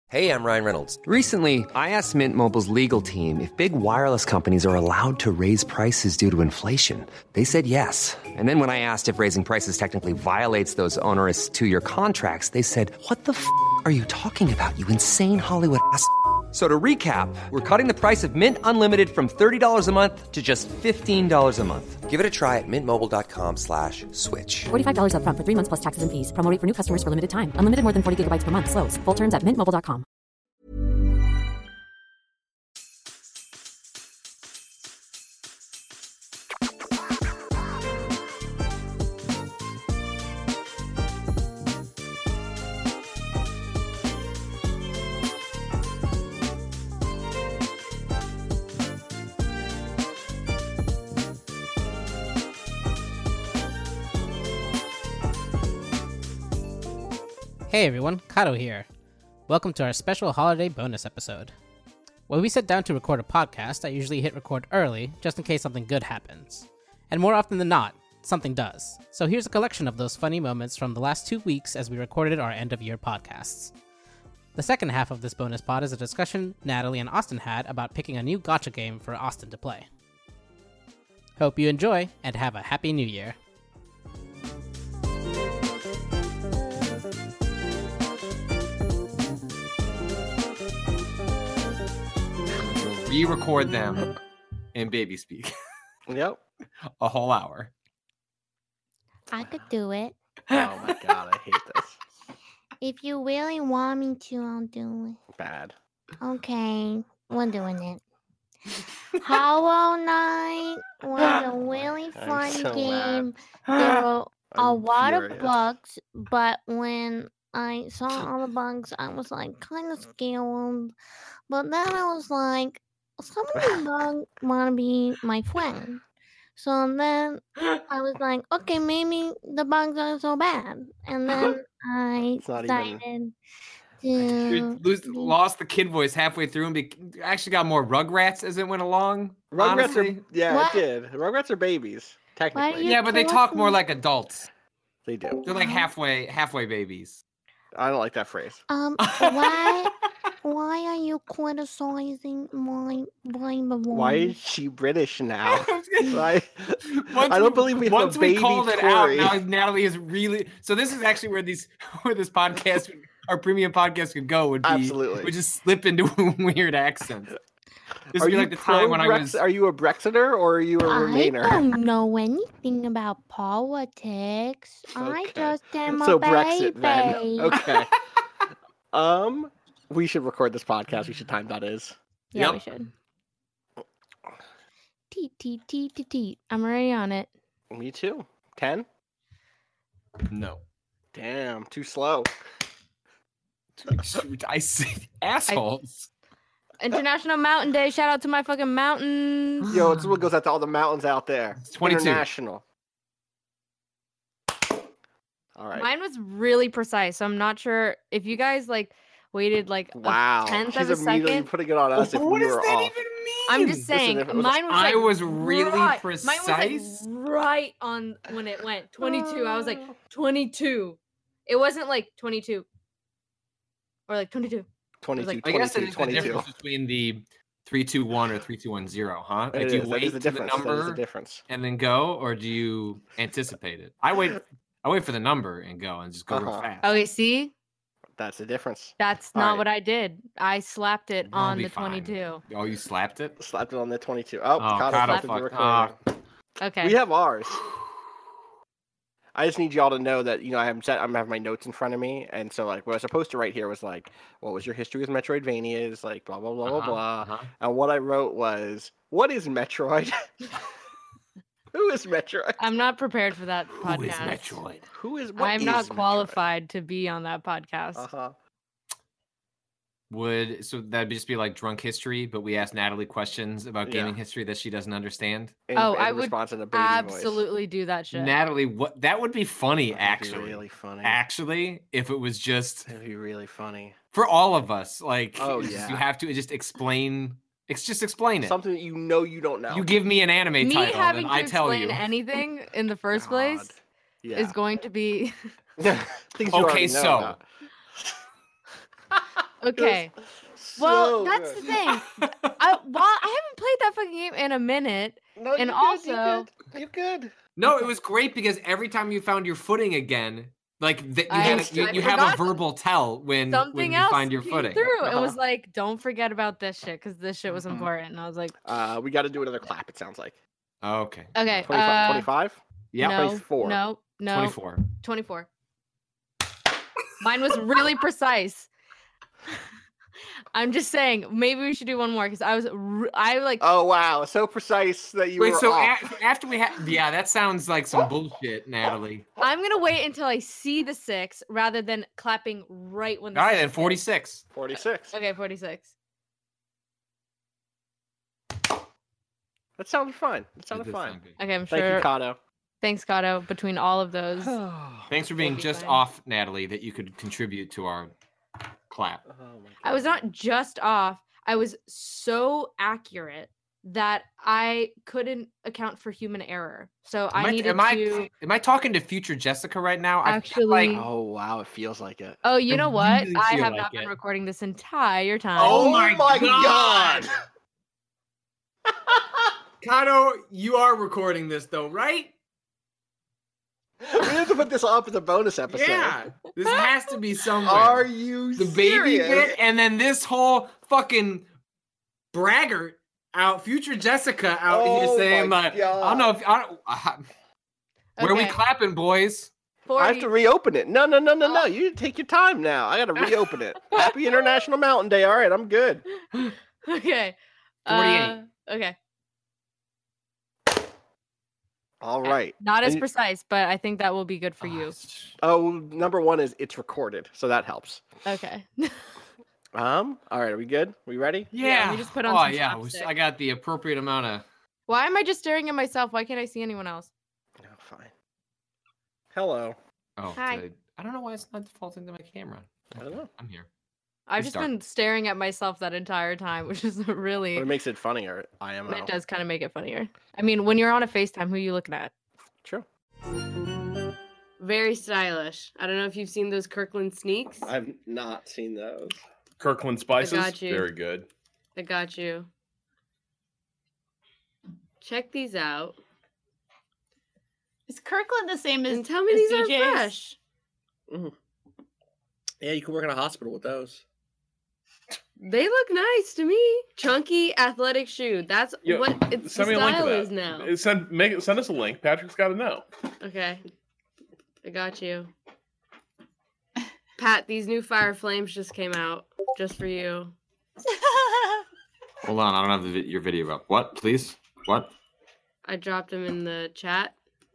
Hey, I'm Ryan Reynolds. Recently, I asked Mint Mobile's legal team if big wireless companies are allowed to raise prices due to inflation. They said yes. And then when I asked if raising prices technically violates those onerous two-year contracts, they said, "What the f*** are you talking about, you insane Hollywood ass?" So to recap, we're cutting the price of Mint Unlimited from $30 a month to just $15 a month. Give it a try at mintmobile.com/switch. $45 up front for 3 months plus taxes and fees. Promo rate for new customers for limited time. Unlimited more than 40 gigabytes per month. Slows full terms at mintmobile.com. Hey everyone, Kato here. Welcome to our special holiday bonus episode. When we sit down to record a podcast, I usually hit record early, just in case something good happens. And more often than not, something does. So here's a collection of those funny moments from the last 2 weeks as we recorded our end-of-year podcasts. The second half of this bonus pod is a discussion Natalie and Austin had about picking a new gacha game for Austin to play. Hope you enjoy, and have a happy new year. Re-record them in baby speak. Yep. A whole hour. I could do it. Oh my god, I hate this. If you really want me to, I'll do Bad. it. Okay, we're doing it. Hollow Knight was a really I'm fun so game. mad. There were a I'm lot furious. of bugs, but when I saw all the bugs, I was like kind of scared. But then I was like, some of the bugs want to be my friend. So then I was like, okay, maybe the bugs aren't so bad. And then I It's not decided You to lost the kid voice halfway through and actually got more Rugrats as it went along. Rugrats honestly. are yeah, What? it did. Rugrats are babies, technically. you Yeah, but they talk more talking- like adults. They do. They're like halfway babies. I don't like that phrase. Why are you criticizing my brain voice? Why is she British now? Once I don't believe we have once a we baby called it Tory. out, now Natalie is really. So this is actually where this podcast, our premium podcast, could go. Would be Absolutely. would just slip into weird accents. This Are would be you like the time when I was. Are you a Brexiter or are you a I Remainer? don't know anything about politics. I Okay. just am So a Brexit baby. then. Okay. We should record this podcast. We should time that is. Yeah, Yep. we should. Teet. I'm already on it. Me too. 10? No. Damn, too slow. I see assholes. International Mountain Day. Shout out to my fucking mountains. Yo, it's what goes out to all the mountains out there. It's 22. International. All right. Mine was really precise, so I'm not sure if you guys like waited like Wow. a tenth She's of a immediately second. putting it on us if What we does were that off. even mean? I'm just saying, if it was- mine was I like was really right, precise. Mine was like right on when it went 22. I was like 22. It wasn't like 22 or like 22. 22, like- I guess it 22, is the 22. difference between the 3-2-1 or 3-2-1-0, huh? It Like, do you is. That wait is the for the difference. That is the number difference. and then go, or do you anticipate it? I wait for the number and go and just go real Uh-huh. fast. Okay, see, That's the difference. that's All not right. what I did. I slapped it You'll on be the fine. 22. Oh, you slapped it? Slapped it on the 22. Oh, Kyle Kyle fucked with the fucked- recording. Okay. We have ours. I just need y'all to know that I'm having my notes in front of me, and so like what I was supposed to write here was like, what was your history with Metroidvanias, like blah blah blah blah blah, and what I wrote was, what is Metroid? Who is Metroid? I'm not prepared for that Who podcast. is Metroid? Who is? What I'm is not Metroid? qualified to be on that podcast. Uh-huh. So that'd just be like drunk history, but we ask Natalie questions about gaming history that she doesn't understand. I would response in a baby absolutely do that shit. Natalie, what that would be funny voice. That'd actually. be really funny. Actually, if it was just That'd be really funny. for all of us, like Oh, it's just- yeah. you have to just explain. It's just explain it. Something that you know you don't know. You give me an anime Me title, having and to I tell explain you. anything in the first place God. Yeah. is going to be Things you Okay, already know so- about. Okay. Well, that's the thing. I haven't played that fucking game in a minute. No, And you're good. No, it was great because every time you found your footing again, like I you have a forgot verbal tell when Something you else find your came footing. through. It was like, don't forget about this shit because this shit was important. And I was like, We got to do another clap. It sounds like. Okay. okay, 25. Yeah. no, 24. no, 24. 24. Mine was really precise. I'm just saying, maybe we should do one more because I like. Oh wow, so precise that you Wait, were so off. after we have, yeah, that sounds like some bullshit, Natalie. I'm gonna wait until I see the 6 rather than clapping right when the All right, 6 then hits. 46. 46. Okay, 46. That sounded fine. That That sounded does fine. sound good. Okay, I'm Thank sure. you, Kato. Thanks, Kato. Between all of those, Thanks for being be just fine. off, Natalie, that you could contribute to our clap. Oh my I was God. not just off. I was so accurate that I couldn't account for human error. So I needed to. Am I talking to future Jessica right now? I feel Actually- like Oh wow, it feels like it. Oh, you I know what? really I feel have like not been it. recording this entire time. Oh my God! Kato, you are recording this though, right? We have to put this up as a bonus episode. Yeah. This has to be somewhere. Are you the baby serious? bit and then this whole fucking braggart out, future Jessica out here Oh saying my like, I don't know if where we Okay. clapping, boys? I have 40. to reopen it. No. You take your time now. I gotta reopen it. Happy International Mountain Day. All right, I'm good. Okay. 48. Okay. All right. Not as And- precise, but I think that will be good for you. Oh, number one is it's recorded, so that helps. Okay. All right, are we good? We ready? Yeah, we just put on Oh some yeah, chopstick. I got the appropriate amount of. Why am I just staring at myself? Why can't I see anyone else? Oh, fine. Hello. Oh, Hi. I don't know why it's not defaulting to my camera. I don't know. I'm here. I've It's just dark. been staring at myself that entire time, which is really. But it makes it funnier. IMO. It does kind of make it funnier. I mean, when you're on a FaceTime, who are you looking at? True. Very stylish. I don't know if you've seen those Kirkland sneaks. I've not seen those. Kirkland Spices. got you. Very good. I got you. Check these out. Is Kirkland the same as And tell me as these are BJ's? fresh. Yeah, you can work in a hospital with those. They look nice to me. Chunky athletic shoe. That's Yo, what it's the Send me a link to style that. is now. Send us a link. Patrick's got to know. Okay. I got you. Pat, these new Fire Flames just came out. Just for you. Hold on, I don't have your video up. What, please? What? I dropped them in the chat.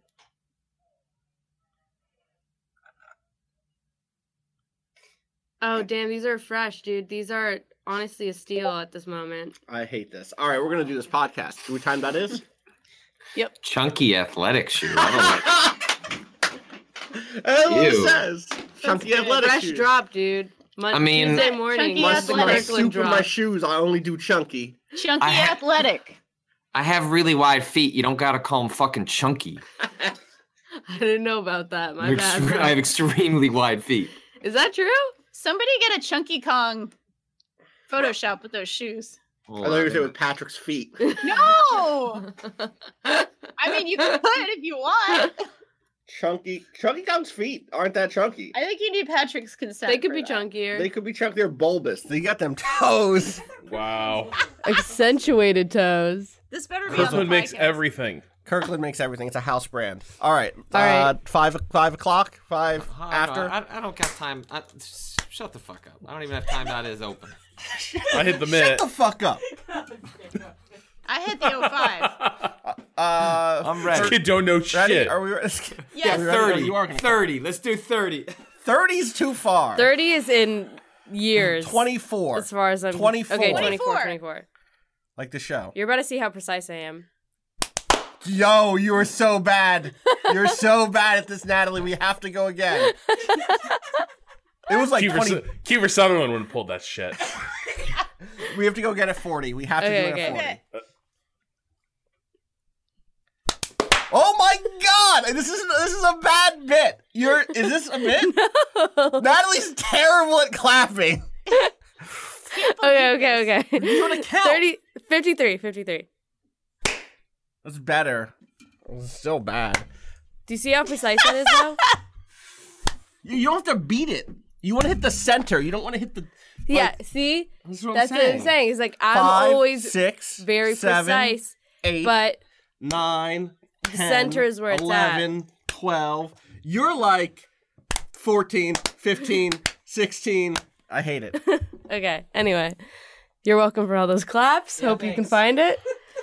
Oh, damn, these are fresh, dude. These are honestly a steal at this moment. I hate this. All right, we're gonna do this podcast. Do we time that is? Chunky athletic shoe. I That's what it Ew. says. Chunky athletic Fresh shoes. drop, dude. I mean- Tuesday morning. Chunky Must athletic. my Kirkland soup in my drop. shoes. I only do chunky. Chunky I ha- athletic. have really wide feet. You don't gotta call them fucking chunky. I didn't know about that. My They're bad. extre- bro. I have extremely wide feet. Is that true? Somebody get a Chunky Kong Photoshop with those shoes. I thought you were saying with Patrick's feet. No! I mean, you could if you want. Chunky Kong's feet aren't that chunky. I think you need Patrick's consent. They could for be that. chunkier. They could be chunky. They're bulbous. They got them toes. Wow. Accentuated toes. This better be on the Kirkland makes podcast. everything. Kirkland makes everything. It's a house brand. All right. All right. 5 o'clock. 5 Oh, after. no, I don't got time. Shut the fuck up. I don't even have time. That is open. I hit the Shut minute. the fuck up. I hit the 05. I'm This ready. kid don't know Ready? shit. Are we ready? Yes. Are we ready? 30. You are gonna 30. Let's do 30. 30's too far. 30 is in years. 24. As far as I'm 24. Okay, 24. 24. Like the show. You're about to see how precise I am. Yo, you are so bad. You're so bad at this, Natalie. We have to go again. It was like 20. Kiefer Sutherland would have pulled that shit. We have to go again at 40. We have to Okay, do it at okay. 40. Oh my god! This is a bad bit. Is this a bit? No. Natalie's terrible at clapping. Okay. You want to count? 53. That's better. It's still bad. Do you see how precise that is now? You don't have to beat it. You want to hit the center. You don't want to hit the. Yeah, see? That's what That's I'm what saying. I'm saying. It's like I'm 5, always 6, very 7, precise, 8, but 9, 10, center is where it's at. 11, 12. You're like 14, 15, 16. I hate it. okay. Anyway, you're welcome for all those claps. Yeah, Hope you can thanks. find it.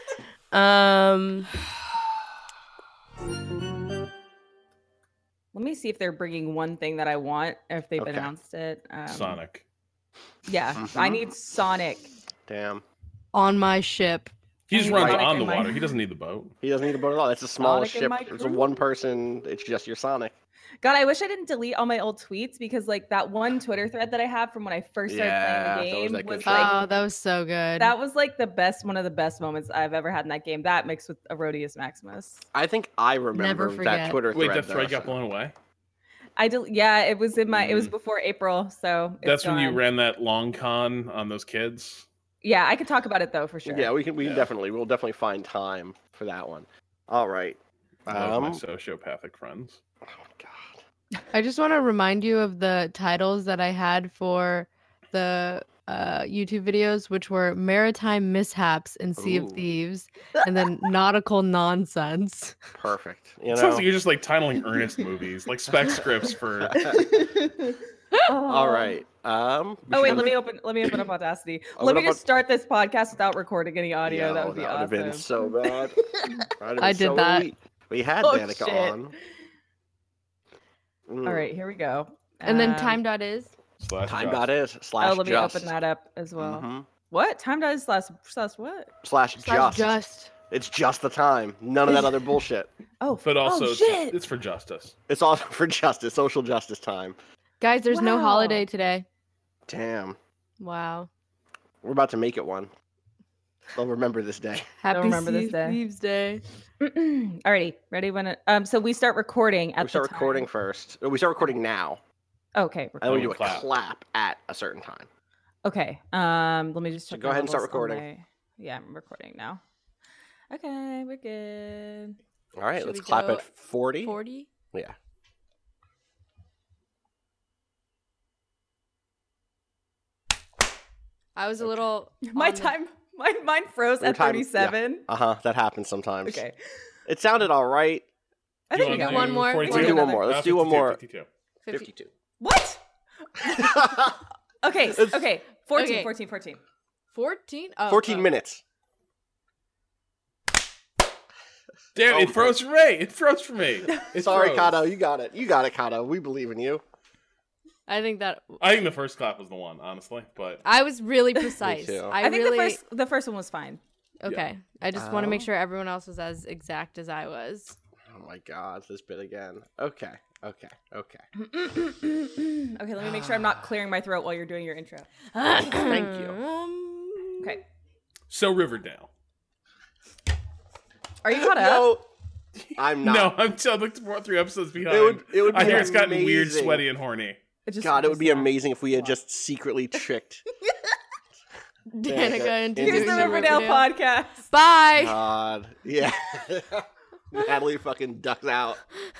Let me see if they're bringing one thing that I want, or if they've Okay. announced it. Sonic. Yeah, I need Sonic. Damn. On my ship. He just I runs Sonic on in the my- water. He doesn't need the boat. He doesn't need a boat at all. That's the smallest Sonic in ship. my It's a crew? one person. It's just your Sonic. God, I wish I didn't delete all my old tweets because like that one Twitter thread that I had from when I first started Yeah, playing the that was game that good was shit. like Oh, that was so good. that was like one of the best moments I've ever had in that game. That mixed with Erodius Maximus. I think I remember that forget. Twitter Wait, thread. that thread though, got blown away? Yeah, it was in my it was before April, so it's That's when you gone. ran that long con on those kids? Yeah, I could talk about it though for sure. Yeah, we can we'll definitely find time for that one. All right. I love my sociopathic friends. Oh God. I just want to remind you of the titles that I had for the YouTube videos, which were Maritime Mishaps in Sea of Ooh. Thieves, and then Nautical Nonsense. Perfect. You It know. sounds like you're just like titling Ernest movies, like spec scripts for. All right. Oh wait, let me open up Audacity. Let me just start this podcast without recording any audio. That would be awesome. have been so bad. I did that. We had Oh, Danica shit. on. All right, here we go. And then time.is. Time.is slash Oh, let me just. open that up as well. Mhm. What? Time.is slash what? Slash just. It's just the time. None of that other bullshit. Oh, But also, oh, it's, shit. it's for justice. It's all for justice, social justice time. Guys, there's no Wow. holiday today. Damn. Wow. We're about to make it one. They'll remember this day. Happy remember this Sea of day. Thieves Day. Alrighty, ready when it so we start recording at We start the recording first. We start recording now. time. Okay, And then we Oh, do a clap. clap at a certain time. okay. Let me just check. go my ahead and start levels on recording. Yeah, I'm recording now. Okay, we're good. All right, Should let's we clap go at 40. 40? Yeah. I was a little. My mine froze Your at time- 37. That happens sometimes. Okay. It sounded all right. I Do you think we wanna got one more? 42? Let's do one more. Let's do one 52, more. 52. 52. What? Okay, okay. 14, Okay. 14, 14. 14? Oh, 14 minutes. Damn, Oh, it froze for me. It froze for me. It Sorry, froze. Kato. You got it. You got it, Kato. We believe in you. I think that I think the first clap was the one, honestly. But I was really precise. too. I think really, the first one was fine. Okay. I just want to make sure everyone else was as exact as I was. Oh my God, this bit again. Okay. Okay, let me make sure I'm not clearing my throat while you're doing your intro. Thank you. Okay. so Riverdale. Are you caught up? No, I'm not. No, I'm still like 3 episodes behind. It would I be hear it's gotten weird, amazing. sweaty, and horny. God, it would be amazing if we had just secretly tricked Danica into Here's doing the the Riverdale podcast. Bye. God, yeah. Natalie fucking ducks out.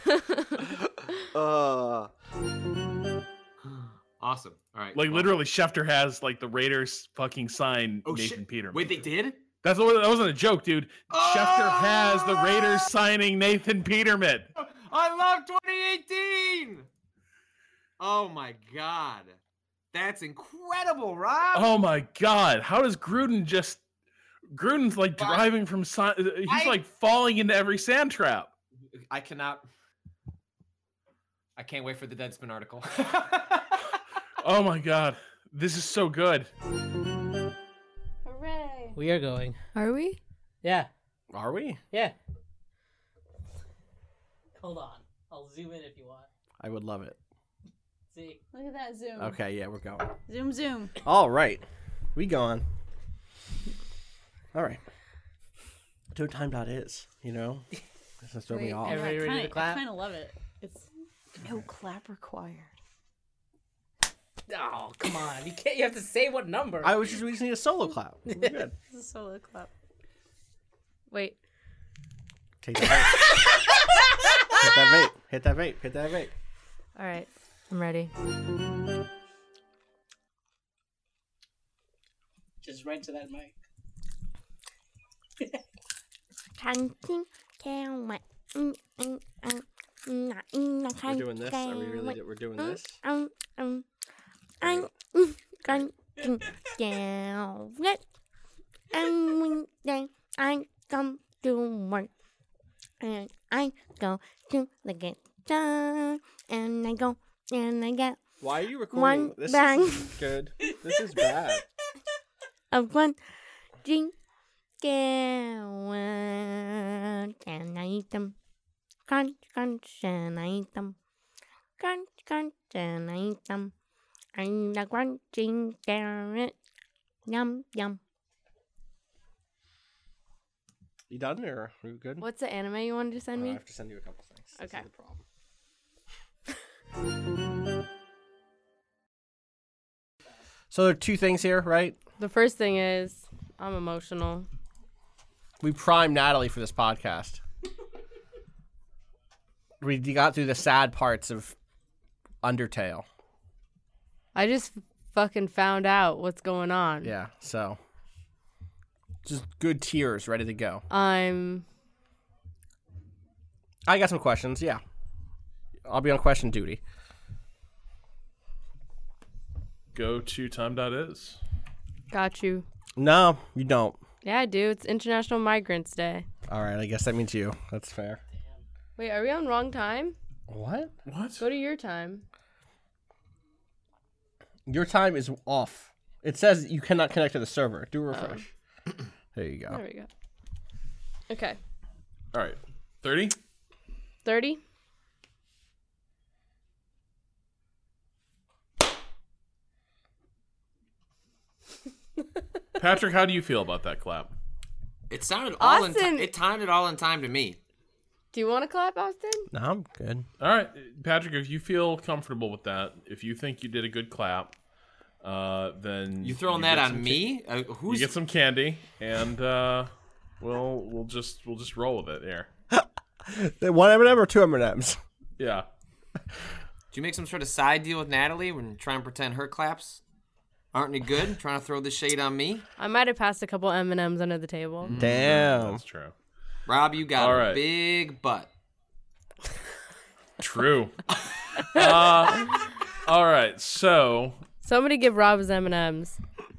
Awesome. All right. Like literally, Schefter has like the Raiders fucking sign Oh, Nathan shit. Peterman. Wait, they did? That wasn't a joke, dude. Schefter has the Raiders signing Nathan Peterman. I love 2018. Oh my God. That's incredible, Rob. Oh my God! How does Gruden's like driving from he's like falling into every sand trap. I can't wait for the Deadspin article. Oh my God, this is so good. Hooray. We are going. Are we? Yeah. Are we? Yeah. Hold on. I'll zoom in if you want. I would love it. See. Look at that zoom. Okay, yeah, we're going. Zoom, zoom. All right. We gone. All right. Do time.is, you know? This is throwing me off. Everybody ready to clap? I kind of love it. It's no clap required. Oh, come on. You can't. You have to say what number. We just need a solo clap. We're good. This is a solo clap. Wait. Take that vape. Hit that vape. All right, I'm ready. Just right to that mic. We're doing this? Are we really we're doing this? I come to work and I go to the guitar and I go and I get Why are you recording? one This bag is good. This is bad. of one drink and I eat them. Crunch, crunch, and I eat them. Crunch, crunch, and I eat them. I'm the crunching carrot. Yum, yum. You done or are you good? What's the anime you wanted to send me? I have to send you a couple things. This Okay. is the problem. So there are two things here, right? The first thing is I'm emotional. We primed Natalie for this podcast. We got through the sad parts of Undertale. I just fucking found out what's going on. Yeah, so just good tears ready to go. I got some questions, yeah. I'll be on question duty. Go to time.is. Got you. No, you don't. Yeah, I do. It's International Migrants Day. All right, I guess that means you. That's fair. Wait, are we on wrong time? What? Go to your time. Your time is off. It says you cannot connect to the server. Do a refresh. There you go. There we go. Okay. All right. 30? 30? Patrick, how do you feel about that clap? It sounded all in Austin- it sounded all in time to me. Do you want to clap, Austin? No, I'm good. All right, Patrick, if you feel comfortable with that, if you think you did a good clap, then You throwing that on me? You Who's get some candy, and we'll just roll with it here. One M&M or two M&Ms? Yeah. Do you make some sort of side deal with Natalie when you try and pretend her claps aren't any good? Trying to throw the shade on me? I might have passed a couple M&Ms under the table. Damn. That's true. Rob, you got All a right. big butt. True. All right, so Somebody give Rob his M&Ms.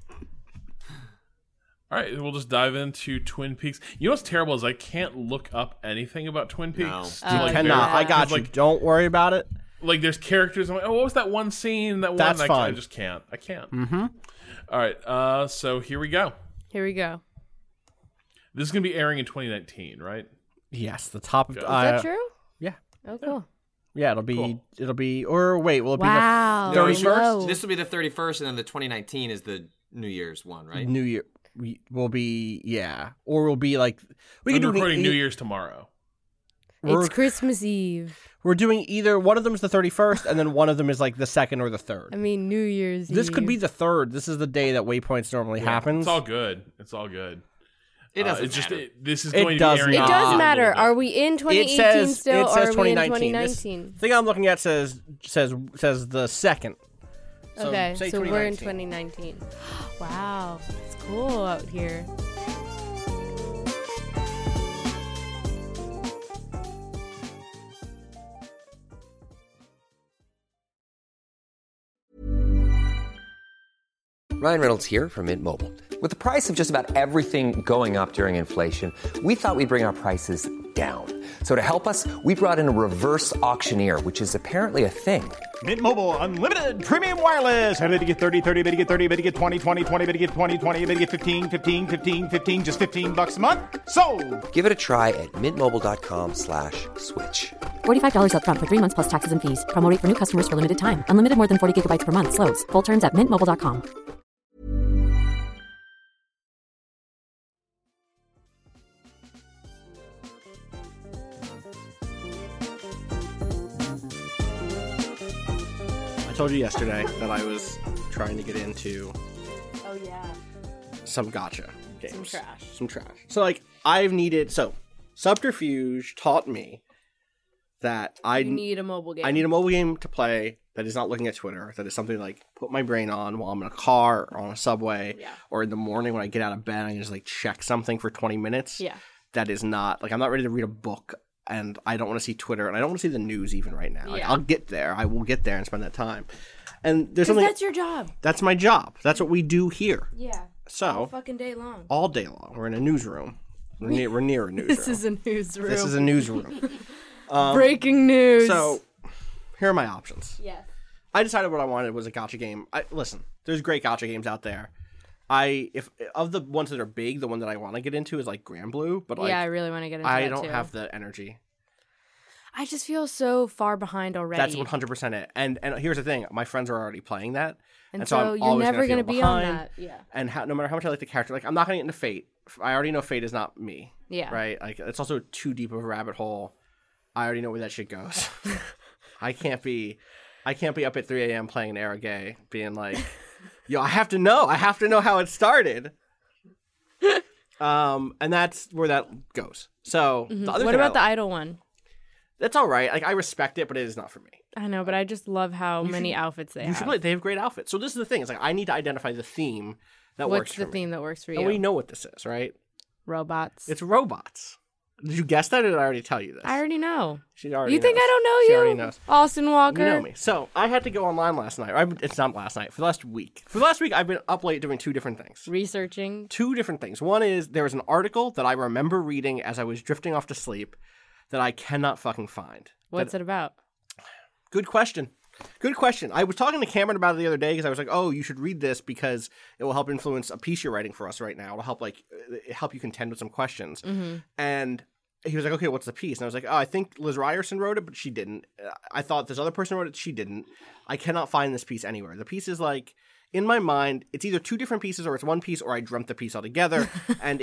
all right, we'll just dive into Twin Peaks. You know what's terrible is I can't look up anything about Twin Peaks. You cannot. I got you. Don't worry about it. Like there's characters. I'm like, oh, what was that one scene? That one. That's I fine. just can't. I can't. Mm-hmm. All right. So here we go. Here we go. This is gonna be airing in 2019, right? Yes, the top of. Is that true? Yeah. Oh, cool. Yeah, it'll be. Or wait, will it Wow. be the 31st? This will be the 31st, and then the 2019 is the New Year's one, right? New Year. We will be or we'll be like we I'm can do recording New Year's tomorrow. It's Christmas Eve. We're doing either one of them is the 31st, and then one of them is like the 2nd or the 3rd. I mean, New Year's This Eve. could be the 3rd. This is the day that Waypoints normally happens. It's all good. It's all good. It doesn't it's matter. this is It going does to be airing. It does in a matter. little bit. Are we in 2018 still, it says or are we in 2019. 2019? This thing I'm looking at says the 2nd. Okay, say so we're in 2019. 2019. Wow, it's cool out here. Ryan Reynolds here from Mint Mobile. With the price of just about everything going up during inflation, we thought we'd bring our prices down. So to help us, we brought in a reverse auctioneer, which is apparently a thing. Mint Mobile Unlimited Premium Wireless. How to get 30, 30, bit to get 30, bit to get 20, 20, 20, bit to get 20, 20, bit to get 15, 15, 15, 15, just $15 a month? Sold! Give it a try at mintmobile.com/switch. $45 up front for 3 months plus taxes and fees. Promo rate for new customers for limited time. Unlimited more than 40 gigabytes per month. Slows full terms at mintmobile.com. I told you yesterday that I was trying to get into Oh yeah. some gacha games. Some trash. So like Subterfuge taught me that You need a mobile game. I need a mobile game to play that is not looking at Twitter, that is something to, like, put my brain on while I'm in a car or on a subway or in the morning when I get out of bed, I can just like check something for 20 minutes. Yeah. That is not like, I'm not ready to read a book, and I don't want to see Twitter, and I don't want to see the news even right now. Like, Yeah. I'll get there. I will get there and spend that time. And there's something that's your job. That's my job. That's what we do here. Yeah. So all fucking day long. all day long. We're in a newsroom. We're near a newsroom. This is a newsroom. This is a newsroom. Breaking news. So here are my options. Yes. I decided what I wanted was a gacha game. Listen, there's great gacha games out there. If of the ones that are big, the one that I want to get into is like Granblue, but like, yeah, I really want to get into I that don't too. have the energy. I just feel so far behind already. That's 100% it. And here's the thing: my friends are already playing that, And so I'm you're always never going to be behind. on that. Yeah. And no matter how much I like the character, like I'm not going to get into Fate. I already know Fate is not me. Yeah. Right. Like it's also too deep of a rabbit hole. I already know where that shit goes. I can't be up at 3 a.m. playing an Aragay, being like, yo, I have to know how it started. And that's where that goes. So the other What thing about the idol one? That's all right. Like I respect it, but it is not for me. I know, but I just love how many outfits they You have. should play. They have great outfits. So this is the thing. It's like I need to identify the theme that works What's for the me. theme that works for you? And we know what this is, right? Robots. It's robots. Did you guess that, or did I already tell you this? I already know. She already You think knows. I don't know She you? already knows. Austin Walker. You know me. So I had to go online last night. It's not last night. For the last week. For the last week, I've been up late doing two different things. Researching. Two different things. One is there was an article that I remember reading as I was drifting off to sleep that I cannot fucking find. What's it about? Good question. Good question. I was talking to Cameron about it the other day because I was like, "Oh, you should read this because it will help influence a piece you're writing for us right now. It'll help you contend with some questions." Mm-hmm. And he was like, "Okay, what's the piece?" And I was like, "Oh, I think Liz Ryerson wrote it, but she didn't. I thought this other person wrote it. She didn't. I cannot find this piece anywhere. The piece is like." In my mind, it's either two different pieces or it's one piece or I dreamt the piece altogether. And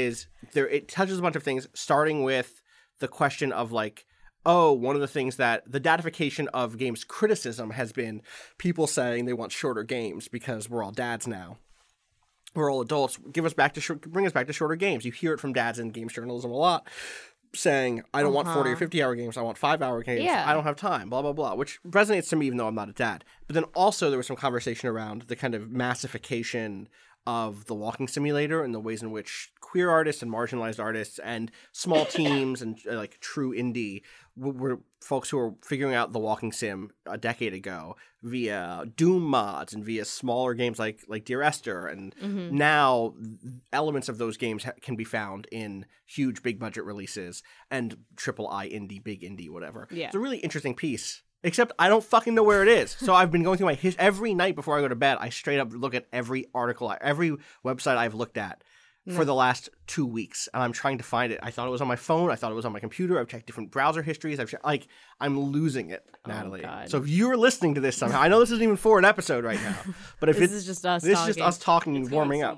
it touches a bunch of things, starting with the question of like, one of the things that the datification of games criticism has been people saying they want shorter games because we're all dads now. We're all adults. Bring us back to shorter games. You hear it from dads in games journalism a lot, saying, I don't want 40 or 50-hour games. I want 5-hour games. Yeah. I don't have time, blah, blah, blah, which resonates to me even though I'm not a dad. But then also there was some conversation around the kind of massification of the walking simulator and the ways in which queer artists and marginalized artists and small teams and like true indie were folks who were figuring out the walking sim a decade ago via Doom mods and via smaller games like Dear Esther. And now elements of those games can be found in huge big budget releases and triple I indie, big indie, whatever. Yeah. It's a really interesting piece. Except I don't fucking know where it is. So I've been going through my every night before I go to bed. I straight up look at every article, every website I've looked at for the last 2 weeks, and I'm trying to find it. I thought it was on my phone. I thought it was on my computer. I've checked different browser histories. I'm losing it, Natalie. God. So if you're listening to this somehow, I know this isn't even for an episode right now, but if This is just us talking and warming up.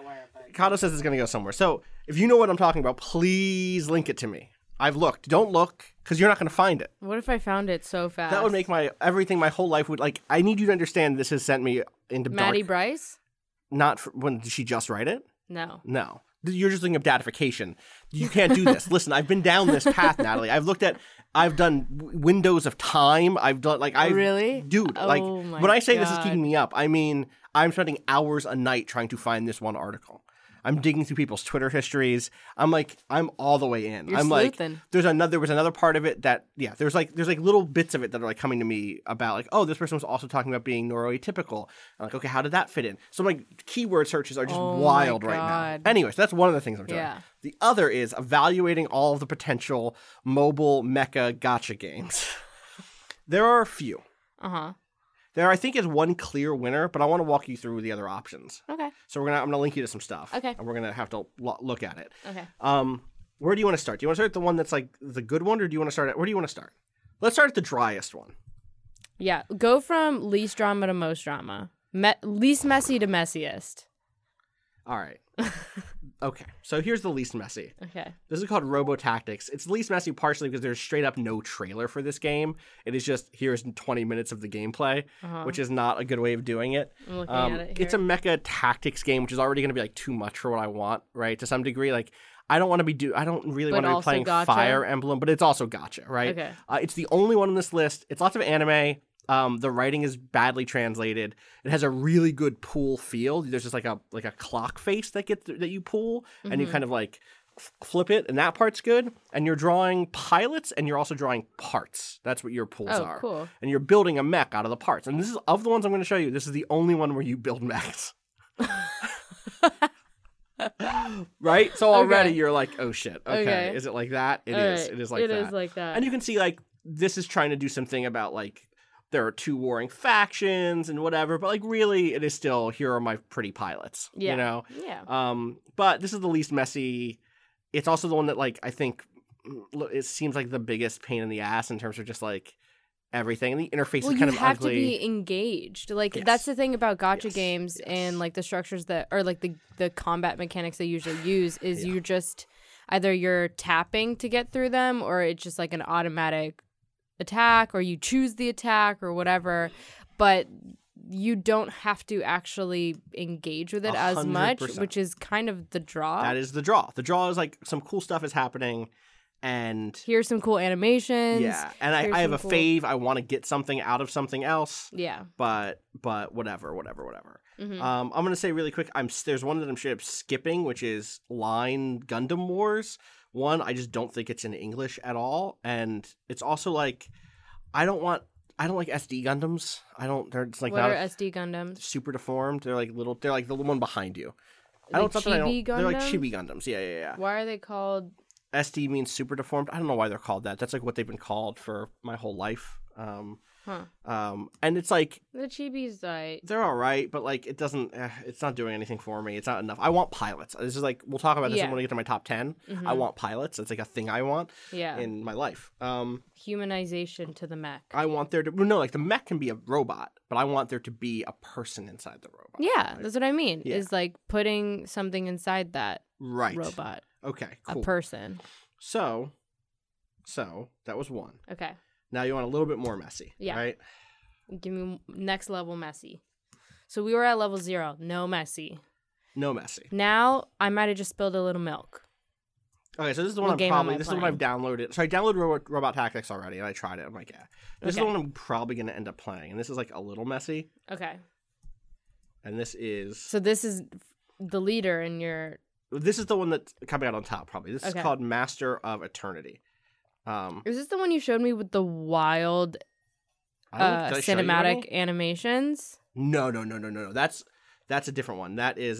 Kato says it's going to go somewhere. So if you know what I'm talking about, please link it to me. I've looked. Don't look, because you're not going to find it. What if I found it so fast? That would make my whole life would like. I need you to understand. This has sent me into Maddie dark. Bryce? Not when did she just write it? No. No, you're just thinking of datification. You can't do this. Listen, I've been down this path, Natalie. I've done windows of time. I've done really, dude. Oh like my when I say this is God. keeping me up, I mean I'm spending hours a night trying to find this one article. I'm digging through people's Twitter histories. I'm all the way in. You're I'm sleuthing. like, there was another part of it that, there's little bits of it that are like coming to me about like, oh, this person was also talking about being neuroatypical. I'm like, okay, how did that fit in? So my keyword searches are just wild right now. Anyways, that's one of the things I'm doing. Yeah. The other is evaluating all of the potential mobile mecha gacha games. There are a few. Uh-huh. There, I think, is one clear winner, but I want to walk you through the other options. Okay. So I'm gonna link you to some stuff. Okay. And we're gonna have to look at it. Okay. Where do you want to start? Do you want to start at the one that's like the good one, or do you want to start at where do you want to start? Let's start at the driest one. Yeah. Go from least drama to most drama. Least messy to messiest. All right. Okay, so here's the least messy. Okay. This is called Robo Tactics. It's least messy partially because there's straight up no trailer for this game. It is just, here's 20 minutes of the gameplay, which is not a good way of doing it. I'm looking at it It's a mecha tactics game, which is already going to be like too much for what I want, right? To some degree, like I don't really want to be playing gacha? Fire Emblem, but it's also gacha, right? Okay. It's the only one on this list. It's lots of anime. The writing is badly translated. It has a really good pool feel. There's just like a clock face that you pull, and you kind of like flip it, and that part's good. And you're drawing pilots, and you're also drawing parts. That's what your pools are. Cool. And you're building a mech out of the parts. And this is, of the ones I'm going to show you, this is the only one where you build mechs. Right? So already you're like, oh shit. Okay. Is it like that? It is. It is like that. It is like that. And you can see like this is trying to do something about like there are two warring factions and whatever, but like really it is still, here are my pretty pilots. Yeah. You know? Yeah. But this is the least messy. It's also the one that like I think it seems like the biggest pain in the ass in terms of just like everything, and the interface is kind of ugly. You have to be engaged. Like that's the thing about gacha games and like the structures that, or like the combat mechanics they usually use is you're just either you're tapping to get through them, or it's just like an automatic attack, or you choose the attack or whatever, but you don't have to actually engage with it as much, 100%. which is kind of the draw. That is the draw. The draw is like some cool stuff is happening. And here's some cool animations. Yeah, and I have a fave. I want to get something out of something else. Yeah. But whatever. Mm-hmm. I'm gonna say really quick. There's one that I'm straight up skipping, which is Line Gundam Wars. One, I just don't think it's in English at all, and it's also like I don't like SD Gundams. They're just like what are SD Gundams? Super deformed. They're like little. They're like the one behind you. Like Chibi They're like Gundams? Chibi Gundams. Yeah. Why are they called? SD means super deformed. I don't know why they're called that. That's like what they've been called for my whole life. And it's like the Chibis, they're all right, but like it doesn't. It's not doing anything for me. It's not enough. I want pilots. This is like we'll talk about this when we get to my top 10. Mm-hmm. I want pilots. It's like a thing I want. In my life. Humanization to the mech. I want there to like the mech can be a robot, but I want there to be a person inside the robot. Yeah, that's what I mean. Yeah. Is like putting something inside that right robot. Okay, cool. A person. So that was one. Okay. Now you want a little bit more messy. Yeah. Right? Give me next level messy. So we were at level 0. No messy. No messy. Now I might have just spilled a little milk. Okay, so this is the one is the one I've downloaded. So I downloaded Robot Tactics already, and I tried it. I'm like, yeah. This is the one I'm probably going to end up playing, and this is like a little messy. Okay. And this is... So this is the leader in your... This is the one that's coming out on top, probably. This is called Master of Eternity. Is this the one you showed me with the wild cinematic animations? No. That's a different one. That is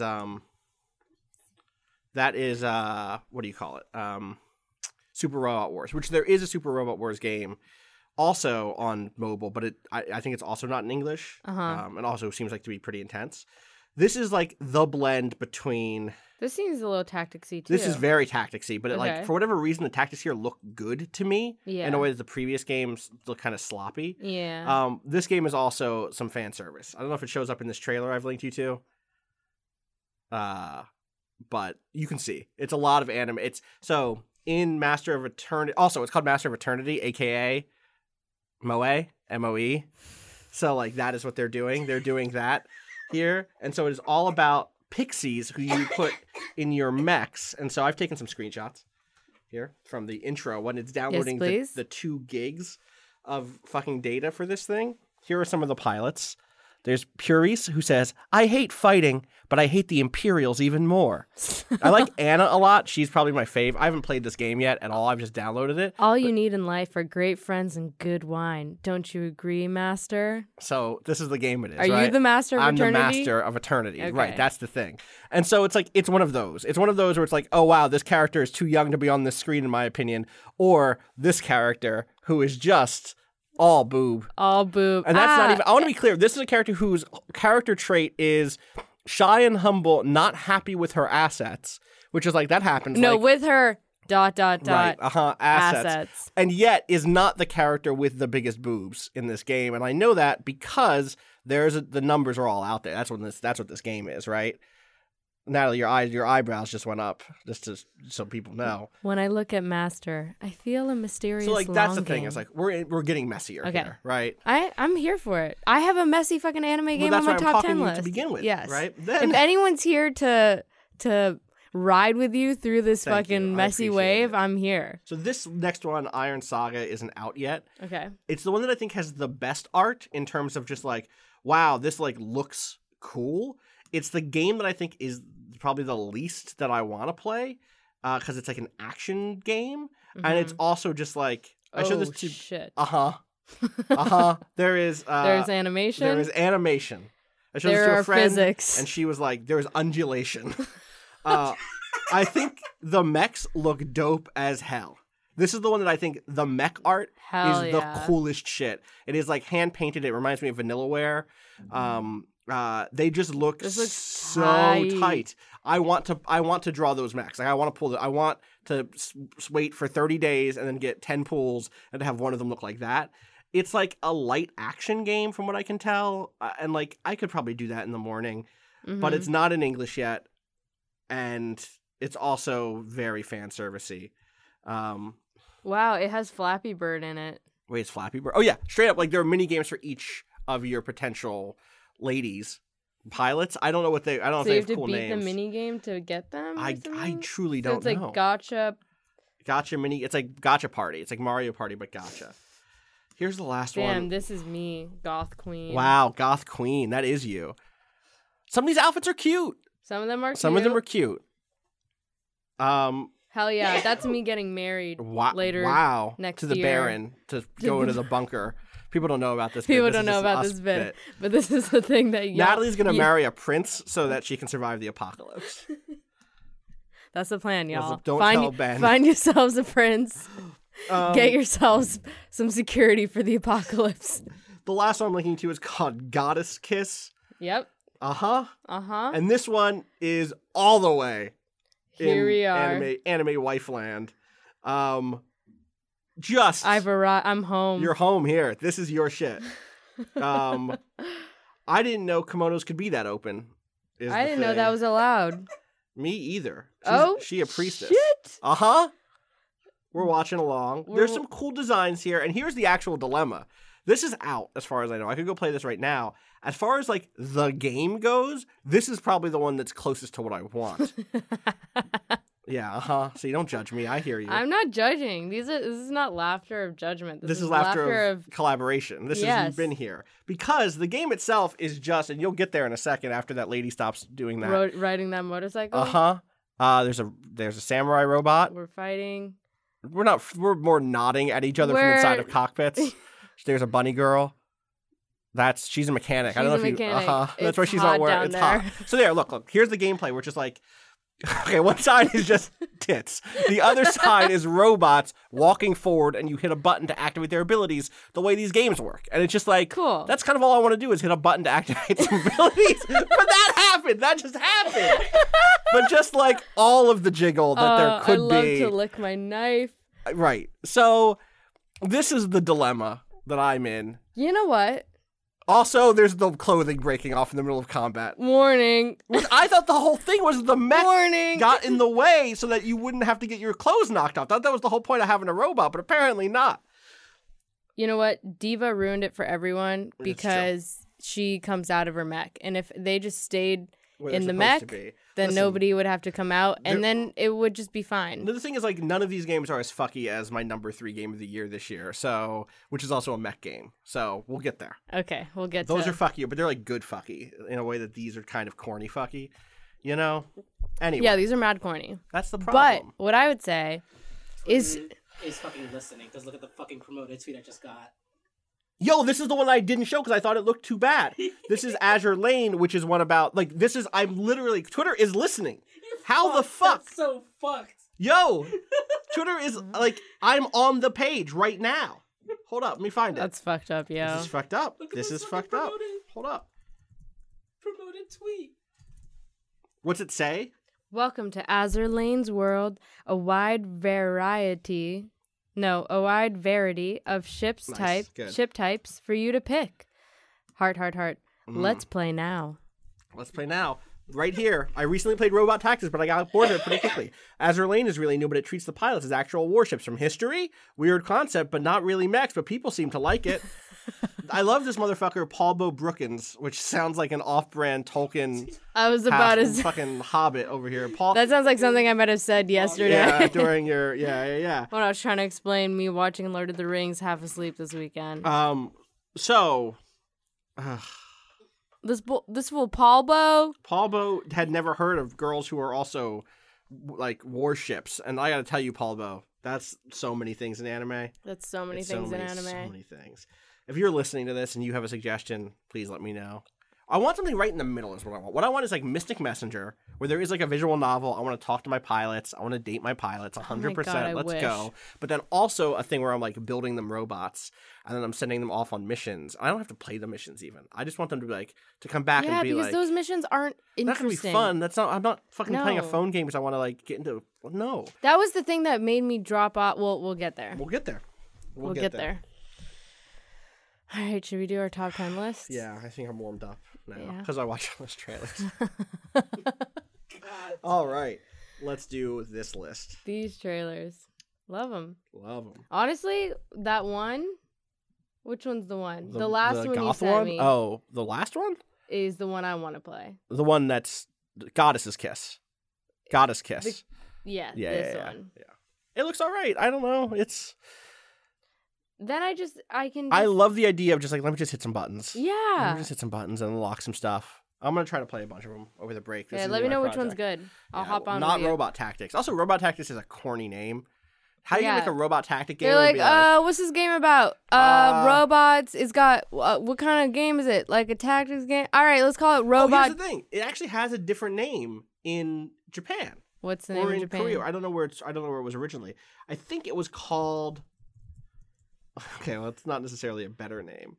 what do you call it? Super Robot Wars, which there is a Super Robot Wars game also on mobile, but I think it's also not in English. It also seems like to be pretty intense. This is like the blend between... This seems a little tacticsy too. This is very tacticsy, but like for whatever reason, the tactics here look good to me. Yeah. In a way that the previous games look kind of sloppy. Yeah. This game is also some fan service. I don't know if it shows up in this trailer I've linked you to. But you can see it's a lot of anime. It's so in Master of Eternity. Also, it's called Master of Eternity, aka Moe, MOE. So like that is what they're doing. They're doing that here, and so it is all about pixies who you put in your mechs. And so I've taken some screenshots here from the intro when it's downloading the 2 gigs of fucking data for this thing. Here are some of the pilots. There's Puris, who says, I hate fighting, but I hate the Imperials even more. I like Anna a lot. She's probably my fave. I haven't played this game yet at all. I've just downloaded it. All you need in life are great friends and good wine. Don't you agree, Master? So this is the game it is, Are you the Master of Eternity? I'm the Master of Eternity. Okay. Right, that's the thing. And so it's like, it's one of those. It's one of those where it's like, oh, wow, this character is too young to be on this screen, in my opinion. Or this character who is just... all boob. And that's not even... I want to be clear. This is a character whose character trait is shy and humble, not happy with her assets, which is like, that happens. No, like, with her... ... Right, assets. And yet is not the character with the biggest boobs in this game. And I know that because the numbers are all out there. That's what this game is, right? Natalie, your eyebrows just went up, just so people know. When I look at Master, I feel a mysterious. So like that's the longing. thing. It's like we're getting messier here, right? I'm here for it. I have a messy fucking anime game on my top 10 list to begin with. Yes, right. Then... If anyone's here to ride with you through this fucking messy wave, I'm here. So this next one, Iron Saga, isn't out yet. Okay. It's the one that I think has the best art in terms of just like, wow, this like looks cool. It's the game that I think is probably the least that I want to play because it's like an action game. And it's also just like, I showed this to... shit. There is... There's animation? There is animation. I showed this to a friend, physics. And she was like, there was undulation. I think the mechs look dope as hell. This is the one that I think the mech art is the coolest shit. It is like hand painted. It reminds me of Vanillaware. They just look so tight. I want to draw those mechs. Like I want to pull I want to wait for 30 days and then get 10 pulls and to have one of them look like that. It's like a light action game from what I can tell. And like I could probably do that in the morning, but it's not in English yet. And it's also very fan servicey. Wow, it has Flappy Bird in it. Wait, it's Flappy Bird? Oh yeah, straight up. Like there are mini games for each of your potential ladies, pilots. I don't know what they. I don't know if they have cool names. So you have to beat the mini game to get them. I truly don't know. It's like Gacha mini. It's like Gacha Party. It's like Mario Party but Gacha. Here's the last one. Damn, this is me, Goth Queen. Wow, Goth Queen. That is you. Some of these outfits are cute. Some of them are cute. Some of them are cute. Hell yeah, that's me getting married later. Wow, next to the year. Baron to go into the bunker. People don't know about this. People don't know about this bit, but this is the thing that Natalie's gonna marry a prince so that she can survive the apocalypse. That's the plan, y'all. Don't tell Ben. Find yourselves a prince. Get yourselves some security for the apocalypse. The last one I'm linking to is called Goddess Kiss. Yep. And this one is all the way. Here we are. Anime wife land. I'm home. You're home here. This is your shit. I didn't know kimonos could be that open. I didn't know that was allowed. Me either. She a priestess. Shit. We're watching along. There's some cool designs here, and here's the actual dilemma. This is out as far as I know. I could go play this right now. As far as like the game goes, this is probably the one that's closest to what I want. Yeah, So you don't judge me. I hear you. I'm not judging. This is not laughter of judgment. This is laughter of collaboration. This is you've been here. Because the game itself is just, and you'll get there in a second after that lady stops doing that. Riding that motorcycle? There's a samurai robot. We're fighting. We're more nodding at each other from inside of cockpits. There's a bunny girl. She's a mechanic. I don't know if you. That's why she's not wearing. It's hot. So look. Here's the gameplay. We're just like, okay, one side is just tits. The other side is robots walking forward, and you hit a button to activate their abilities. The way these games work, and it's just like, cool. That's kind of all I want to do is hit a button to activate some abilities. But that happened. That just happened. But just like all of the jiggle that there could be. I love to lick my knife. Right. So this is the dilemma that I'm in. You know what? Also, there's the clothing breaking off in the middle of combat. Warning. I thought the whole thing was the mech got in the way so that you wouldn't have to get your clothes knocked off. I thought that was the whole point of having a robot, but apparently not. You know what? Diva ruined it for everyone because she comes out of her mech. And if they just stayed in the mech, then nobody would have to come out, and then it would just be fine. The thing is, like, none of these games are as fucky as my number 3 game of the year this year, which is also a mech game. So we'll get there. Okay, we'll get Those are fucky, but they're like good fucky in a way that these are kind of corny fucky, you know? Anyway. Yeah, these are mad corny. That's the problem. But what I would say is fucking listening, because look at the fucking promoted tweet I just got. Yo, this is the one I didn't show because I thought it looked too bad. This is Azure Lane, which is one about, like, Twitter is listening. How the fuck? That's so fucked. Yo, Twitter is, like, I'm on the page right now. Hold up, let me find it. That's fucked up, yo. This is fucked up. This is fucked up. Hold up. Promoted tweet. What's it say? Welcome to Azure Lane's world, a wide variety of ship types for you to pick. Heart. Mm. Let's play now. Let's play now. Right here. I recently played Robot Tactics, but I got bored of it pretty quickly. Azure Lane is really new, but it treats the pilots as actual warships from history. Weird concept, but not really mechs, but people seem to like it. I love this motherfucker, Paul Bo Brookins, which sounds like an off-brand Tolkien. I was about to fucking Hobbit over here. Paul. That sounds like something I might have said yesterday. Yeah, during your yeah. When I was trying to explain me watching Lord of the Rings half asleep this weekend. This fool Paul Bo. Paul Bo had never heard of girls who are also like warships, and I got to tell you, Paul Bo, that's so many things in anime. That's so many things in anime. So many things. If you're listening to this and you have a suggestion, please let me know. I want something right in the middle is what I want. What I want is like Mystic Messenger, where there is like a visual novel. I want to talk to my pilots. I want to date my pilots 100%. Let's go. But then also a thing where I'm like building them robots and then I'm sending them off on missions. I don't have to play the missions even. I just want them to be like to come back and be like. Yeah, because those missions aren't interesting. That's gonna be fun. That's not. I'm not fucking playing a phone game because I want to like get into. No. That was the thing that made me drop out. We'll get there. We'll get there. We'll get there. All right, should we do our top 10 list? Yeah, I think I'm warmed up now because I watched all those trailers. All right, let's do this list. These trailers. Love them. Love them. Honestly, that one, which one's the one? The last one you sent one? me. Oh, the last one? Is the one I want to play. The one that's Goddess's Kiss. Goddess Kiss. This one. Yeah. It looks all right. I don't know. It's... Then I love the idea of just like, let me just hit some buttons. Yeah. Let me just hit some buttons and unlock some stuff. I'm going to try to play a bunch of them over the break. Let me know which one's good. I'll hop on Not with you. Robot Tactics. Also, Robot Tactics is a corny name. How do you make a robot tactic game? They're like, what's this game about? Robots. It's got, what kind of game is it? Like a tactics game? All right, let's call it Robot. Oh, here's the thing. It actually has a different name in Japan. What's the name in Japan? Korea. I don't know where it was originally. I think it was called... Okay, well, it's not necessarily a better name.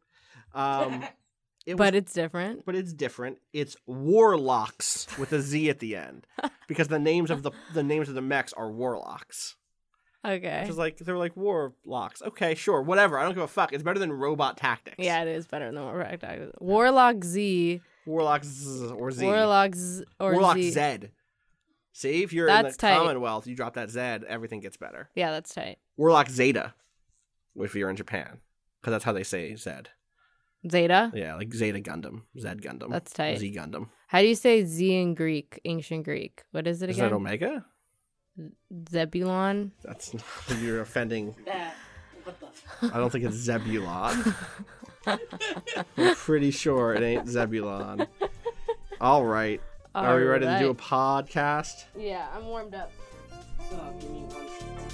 It's different. But it's different. It's Warlocks with a Z at the end because the names of the mechs are Warlocks. Okay. Which is like they're like Warlocks. Okay, sure, whatever. I don't give a fuck. It's better than Robot Tactics. Yeah, it is better than Robot Tactics. Warlock Z. Warlocks or Z. Warlocks or Warlock Z. Z. See, if you're in the Commonwealth, you drop that Z, everything gets better. Yeah, that's tight. Warlock Zeta. If you're in Japan, because that's how they say Zed. Zeta? Yeah, like Zeta Gundam, Zed Gundam. That's tight. Z Gundam. How do you say Z in Greek, ancient Greek? What is it again? Is that Omega? Zebulon? That's you're offending. I don't think it's Zebulon. I'm pretty sure it ain't Zebulon. All right. Are we ready to do a podcast? Yeah, I'm warmed up. Give me one.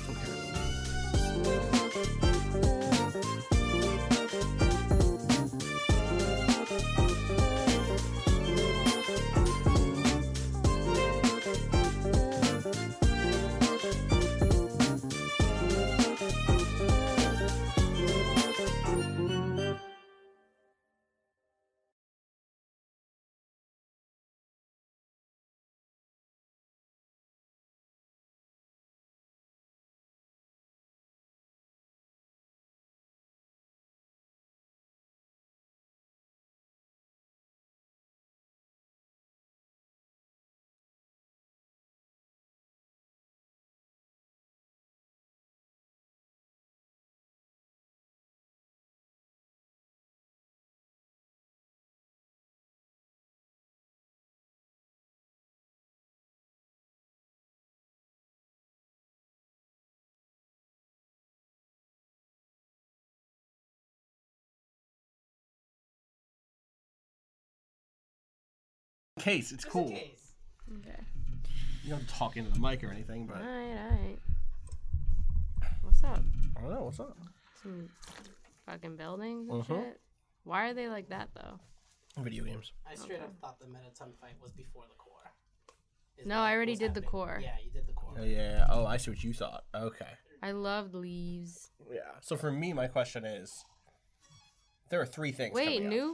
Case, it's cool. Okay. You don't talk into the mic or anything, but. All right. What's up? I don't know. What's up? Some fucking buildings and shit. Why are they like that though? Video games. I straight up thought the Mettaton fight was before the core. No, I already did the core. Yeah, you did the core. Oh, yeah. Oh, I see what you thought. Okay. I loved Leaves. Yeah. So for me, my question is, there are three things. Wait, new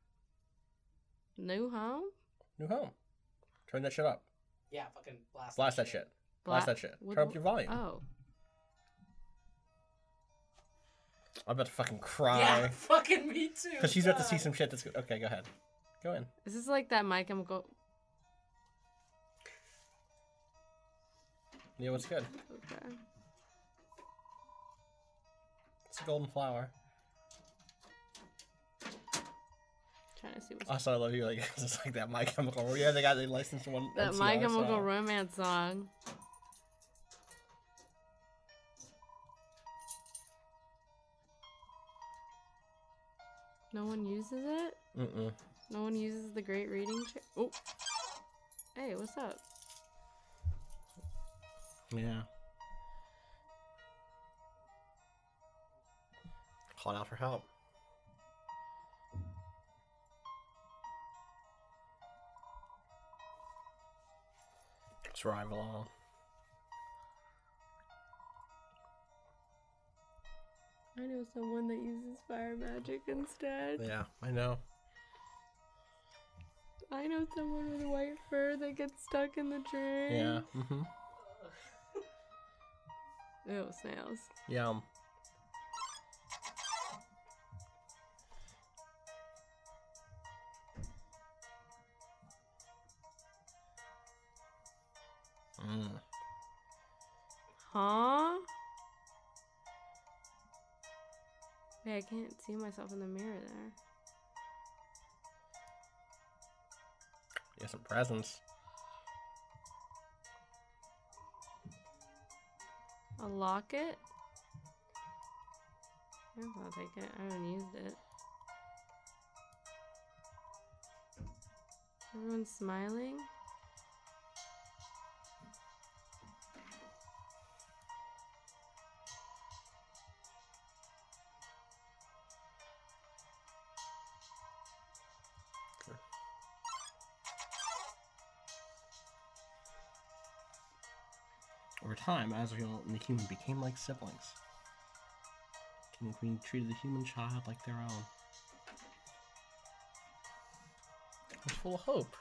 home? New home. Turn that shit up. Yeah, fucking blast that shit. Blast that shit. Turn up your volume. Oh. I'm about to fucking cry. Yeah, fucking me too. Because she's about to see some shit that's... Okay, go ahead. Go in. Is this like that My Chemical... Yeah, what's good? Okay. It's a golden flower. Trying to see what's. Also, I love you. Like it's just like that My Chemical. Yeah, they licensed one. That My Chemical Romance song. No one uses it? Mm-mm. No one uses the great reading chair? Oh. Hey, what's up? Yeah. Called out for help. Let's ride along. I know someone that uses fire magic instead. Yeah, I know. I know someone with white fur that gets stuck in the drain. Yeah. Mm-hmm. Ew, snails. Yum. Huh? Wait, I can't see myself in the mirror there. Yeah, some presents. A locket? I'll take it. I haven't used it. Everyone's smiling? Over time, Azrael and the human became like siblings. King and Queen treated the human child like their own. It was full of hope.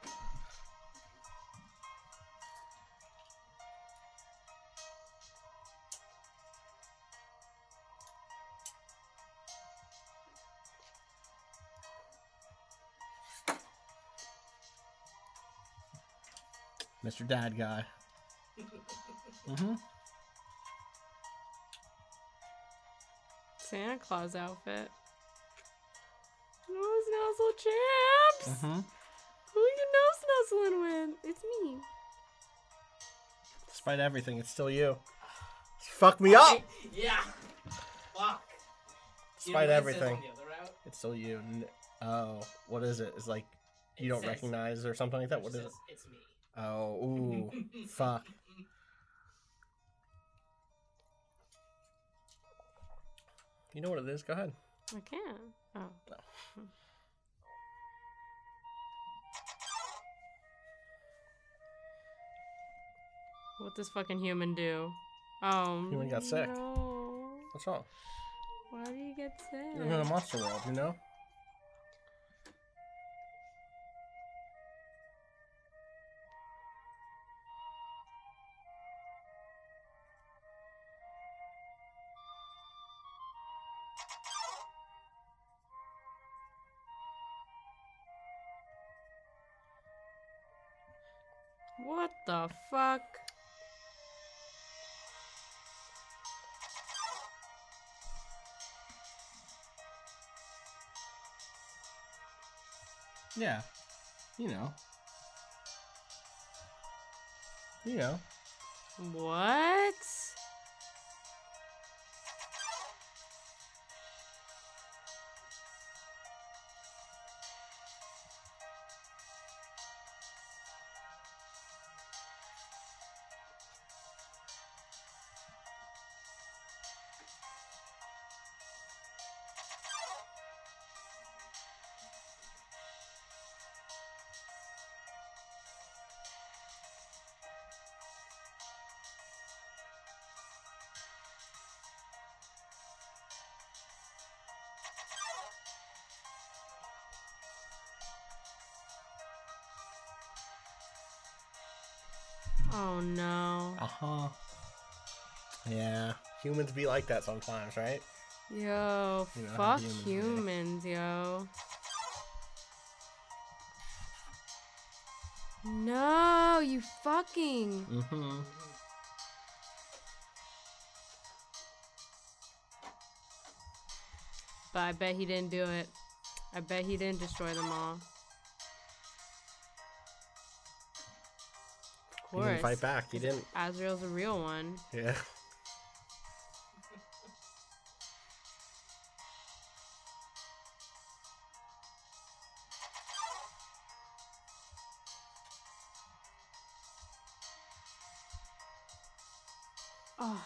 Mr. Dad Guy. Mm-hmm. Santa Claus outfit. Nose Nuzzle Champs! Mm-hmm. Who are you nose nuzzling with? It's me. Despite everything, it's still you. Fuck me up! Yeah. Fuck. Despite everything, it's still you. Oh, what is it? It's like you don't recognize or something like that? What is it? It's me. Oh, ooh. Fuck. You know what it is? Go ahead. I can't. Oh. No. What does fucking human do? Oh. Human got sick. No. What's wrong? Why do you get sick? You're in a monster world, you know? What the fuck? Yeah. You know. You know. What? Oh no. Uh-huh. Yeah. Humans be like that sometimes, right? Yo, You know how fuck humans humans, yo. No, you fucking. Mm-hmm. But I bet he didn't do it. I bet he didn't destroy them all. Of course. He didn't fight back. He didn't. Azrael's a real one. Yeah. Oh.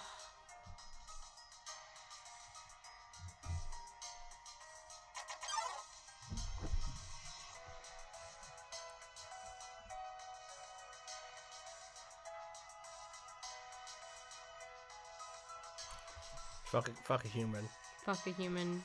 Fuck a human. Fuck a human.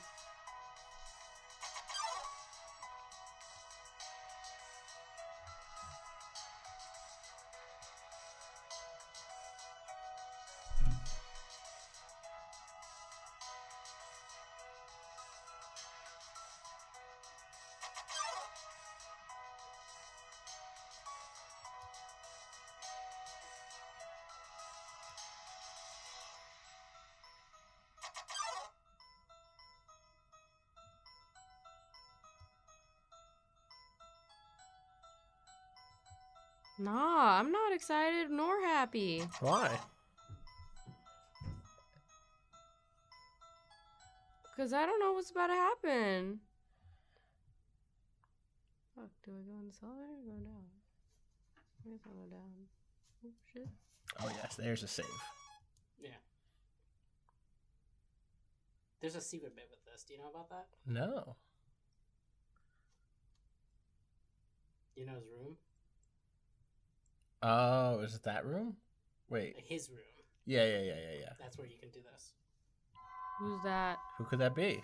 Nah, I'm not excited nor happy. Why? Because I don't know what's about to happen. Fuck, do I go in this elevator or go down? I guess I'll go down. Oh, shit. Oh, yes, there's a save. Yeah. There's a secret bit with this. Do you know about that? No. You know his room? Oh, is it that room? Wait. His room. Yeah. That's where you can do this. Who's that? Who could that be?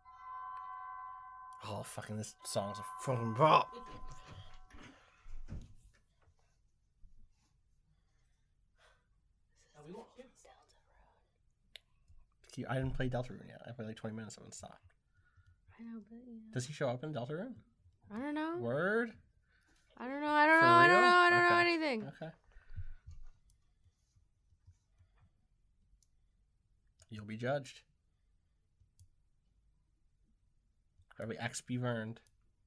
Oh, fucking this song's a fucking pop. Oh, we won't hear I didn't play Deltarune yet. I played like 20 minutes of it and stopped. I know, but yeah. Does he show up in Deltarune? I don't know. Word? I don't know. I don't know anything. Okay. You'll be judged. Every XP earned.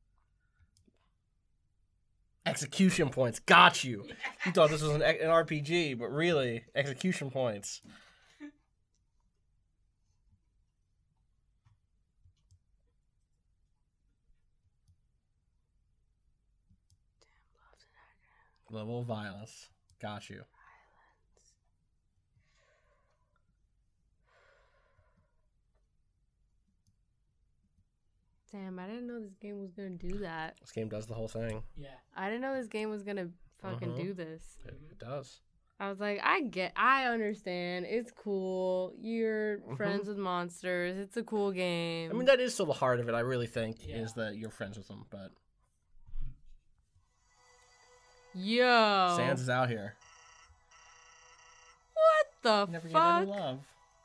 Execution points. Got you. You thought this was an RPG, but really, execution points. Level of violence. Got you. Damn, I didn't know this game was gonna do that. This game does the whole thing. Yeah. I didn't know this game was gonna fucking do this. It does. I was like, I understand. It's cool. You're friends with monsters. It's a cool game. I mean, that is still the heart of it, I really think, is that you're friends with them, but... Yo. Sans is out here. What the Never fuck? Gave any love.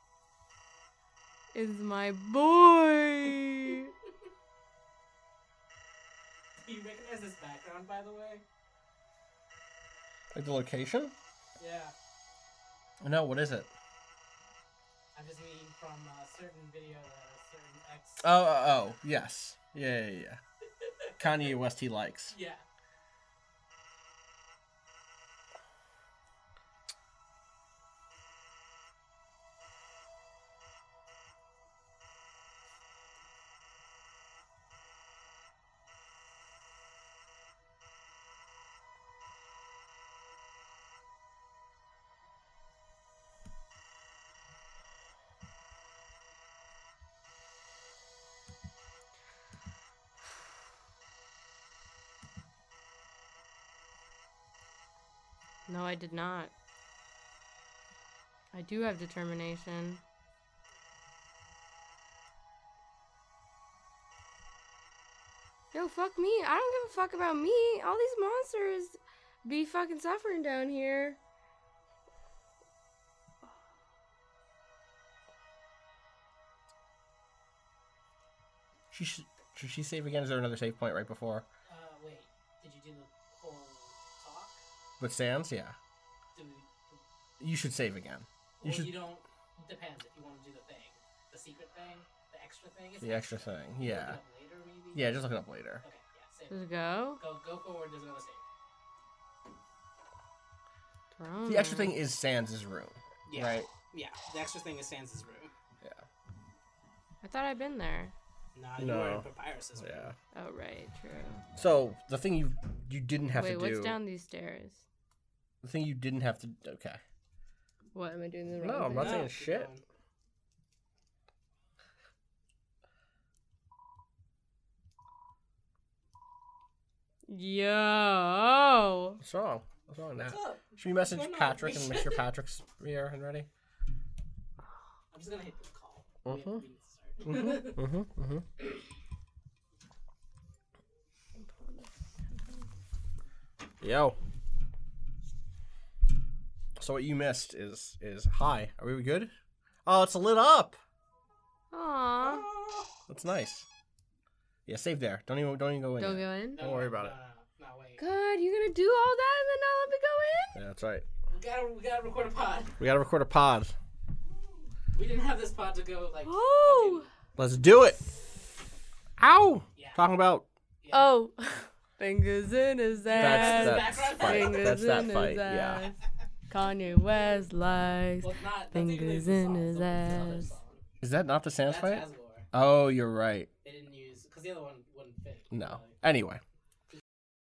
Is my boy. Do you recognize this background, by the way? Like the location? Yeah. No, what is it? I'm just meaning from a certain video that a certain ex... Oh, yes. Yeah. Kanye West he likes. Yeah. No, I did not. I do have determination. Yo, fuck me. I don't give a fuck about me. All these monsters be fucking suffering down here. Should she save again? Is there another save point right before? Wait. Did you do the whole talk? With Sans? Yeah. You should save again. You don't... Depends if you want to do the thing. The secret thing. The extra thing is The extra thing, yeah. Yeah, just look it up later. Let's go. Go forward. There's another save. The extra thing is Sans' room, right? Yeah, the extra thing is Sans' room. Yeah. I thought I'd been there. Nah, you were in Papyrus's room. Yeah. Oh right, true. So the thing you didn't have to do. Wait, what's down these stairs? The thing you didn't have to. Okay. What am I doing? The wrong No, I'm not saying thing? shit. Yo. What's wrong? What's wrong with that? What's up? Should we message What's going on? Patrick and make sure Patrick's here and ready? I'm just gonna hit the call. Yo. So what you missed is hi. Are we good? Oh, it's lit up. Aww. That's nice. Yeah, save there. Don't even go in. Don't yet. go in? Don't worry about it. God, you're gonna do all that and then not let me go in? Yeah, that's right. We gotta record a pod. We gotta record a pod. We didn't have this pod to go like. Oh. Let's do it. Ow. Talking about. Oh. Fingers in his ass. That's fight. Fingers That's that in fight. his Yeah. ass. Kanye West likes fingers in his ass. Is that not the Sans fight? That's Asgore. Oh, you're right. They didn't use because the other one wouldn't fit. No. Anyway.